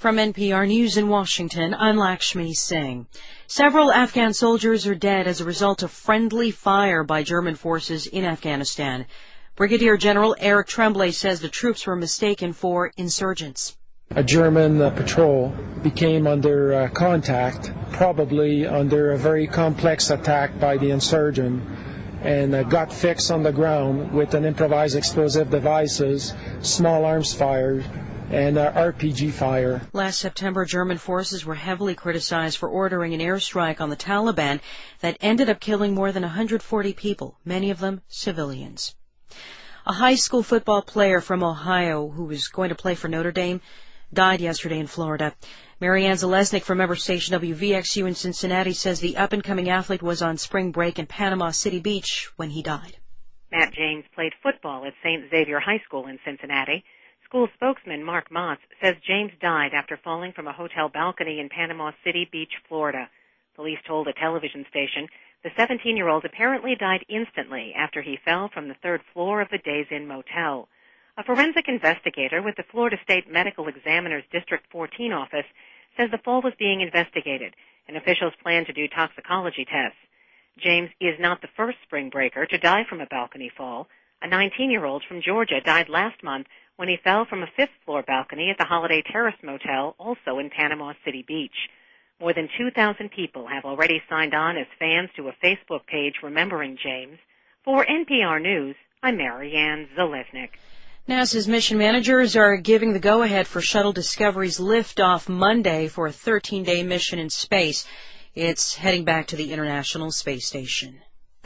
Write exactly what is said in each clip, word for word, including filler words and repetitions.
From N P R News in Washington, I'm Lakshmi Singh. Several Afghan soldiers are dead as a result of friendly fire by German forces in Afghanistan. Brigadier General Eric Tremblay says the troops were mistaken for insurgents. A German uh, patrol became under uh, contact, probably under a very complex attack by the insurgent, and uh, got fixed on the ground with an improvised explosive devices, small arms fire, and uh, R P G fire. Last September, German forces were heavily criticized for ordering an airstrike on the Taliban that ended up killing more than one hundred forty people, many of them civilians. A high school football player from Ohio who was going to play for Notre Dame died yesterday in Florida. Marianne Zalesnik from member station W V X U in Cincinnati says the up-and-coming athlete was on spring break in Panama City Beach when he died. Matt James played football at Saint Xavier High School in Cincinnati. School spokesman Mark Motz says James died after falling from a hotel balcony in Panama City Beach, Florida. Police told a television station the seventeen-year-old apparently died instantly after he fell from the third floor of the Days Inn motel. A forensic investigator with the Florida State Medical Examiner's District fourteen office says the fall was being investigated, and officials plan to do toxicology tests. James is not the first spring breaker to die from a balcony fall. A nineteen-year-old from Georgia died last month when he fell from a fifth-floor balcony at the Holiday Terrace Motel, also in Panama City Beach. More than two thousand people have already signed on as fans to a Facebook page remembering James. For N P R News, I'm Marianne Zalesnik. NASA's mission managers are giving the go-ahead for Shuttle Discovery's liftoff Monday for a thirteen-day mission in space. It's heading back to the International Space Station.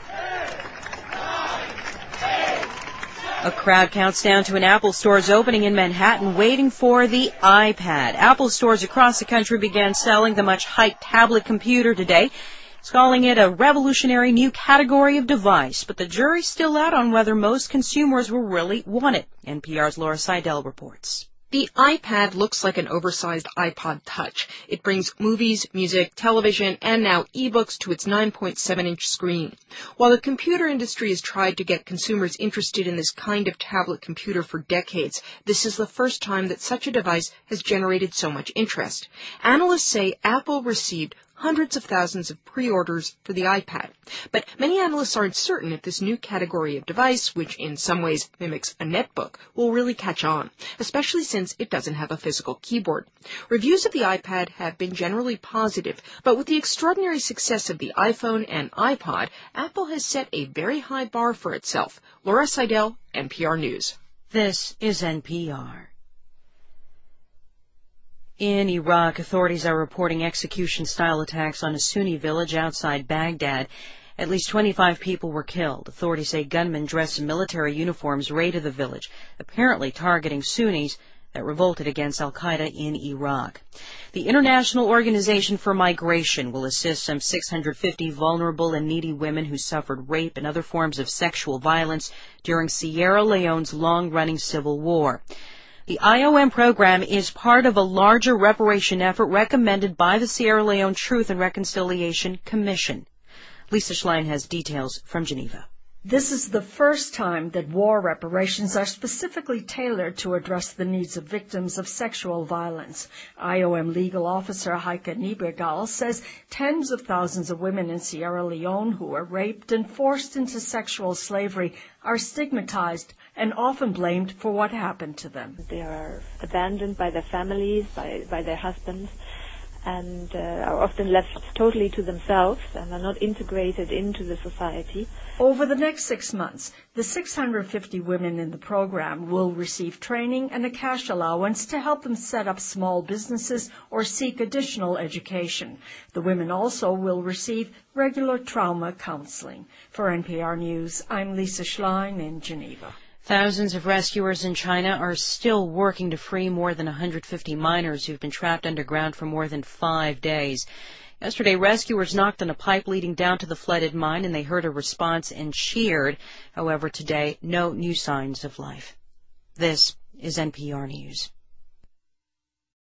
A crowd counts down to an Apple store's opening in Manhattan, waiting for the iPad. Apple stores across the country began selling the much-hyped tablet computer today, calling it a revolutionary new category of device. But the jury's still out on whether most consumers will really want it. N P R's Laura Seidel reports. The iPad looks like an oversized iPod Touch. It brings movies, music, television, and now ebooks to its nine point seven inch screen. While the computer industry has tried to get consumers interested in this kind of tablet computer for decades, this is the first time that such a device has generated so much interest. Analysts say Apple received hundreds of thousands of pre-orders for the iPad. But many analysts aren't certain if this new category of device, which in some ways mimics a netbook, will really catch on, especially since it doesn't have a physical keyboard. Reviews of the iPad have been generally positive, but with the extraordinary success of the iPhone and iPod, Apple has set a very high bar for itself. Laura Seidel, N P R News. This is N P R. In Iraq, authorities are reporting execution-style attacks on a Sunni village outside Baghdad. At least twenty-five people were killed. Authorities say gunmen dressed in military uniforms raided the village, apparently targeting Sunnis that revolted against al-Qaeda in Iraq. The International Organization for Migration will assist some six hundred fifty vulnerable and needy women who suffered rape and other forms of sexual violence during Sierra Leone's long-running civil war. The I O M program is part of a larger reparation effort recommended by the Sierra Leone Truth and Reconciliation Commission. Lisa Schlein has details from Geneva. This is the first time that war reparations are specifically tailored to address the needs of victims of sexual violence. I O M legal officer Heike Niebergal says tens of thousands of women in Sierra Leone who were raped and forced into sexual slavery are stigmatized and often blamed for what happened to them. They are abandoned by their families, by, by their husbands, and uh, are often left totally to themselves and are not integrated into the society. Over the next six months, the six hundred fifty women in the program will receive training and a cash allowance to help them set up small businesses or seek additional education. The women also will receive regular trauma counseling. For N P R News, I'm Lisa Schlein in Geneva. Thousands of rescuers in China are still working to free more than one hundred fifty miners who've been trapped underground for more than five days. Yesterday, rescuers knocked on a pipe leading down to the flooded mine, and they heard a response and cheered. However, today, no new signs of life. This is N P R News.